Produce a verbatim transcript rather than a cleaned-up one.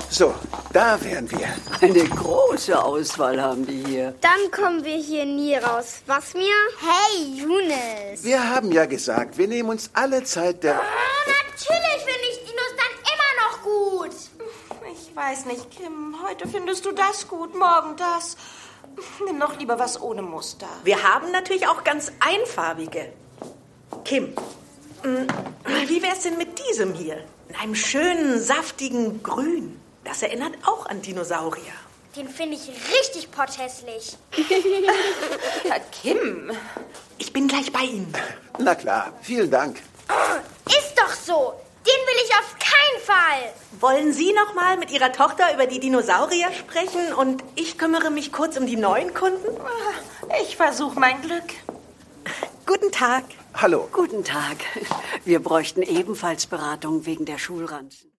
So, da wären wir. Eine große Auswahl haben die hier. Dann kommen wir hier nie raus. Was mir? Hey, Younes. Wir haben ja gesagt, wir nehmen uns alle Zeit der... Oh, natürlich finde ich Dinos dann immer noch gut. Ich weiß nicht, Kim. Heute findest du das gut, morgen das. Nimm doch lieber was ohne Muster. Wir haben natürlich auch ganz einfarbige. Kim, wie wär's denn mit diesem hier? In einem schönen, saftigen Grün. Das erinnert auch an Dinosaurier. Den finde ich richtig potthässlich. Ja, Kim. Ich bin gleich bei Ihnen. Na klar, vielen Dank. Ist doch so. Den will ich auf keinen Fall. Wollen Sie noch mal mit Ihrer Tochter über die Dinosaurier sprechen und ich kümmere mich kurz um die neuen Kunden? Ich versuche mein Glück. Guten Tag. Hallo. Guten Tag. Wir bräuchten ebenfalls Beratung wegen der Schulranzen.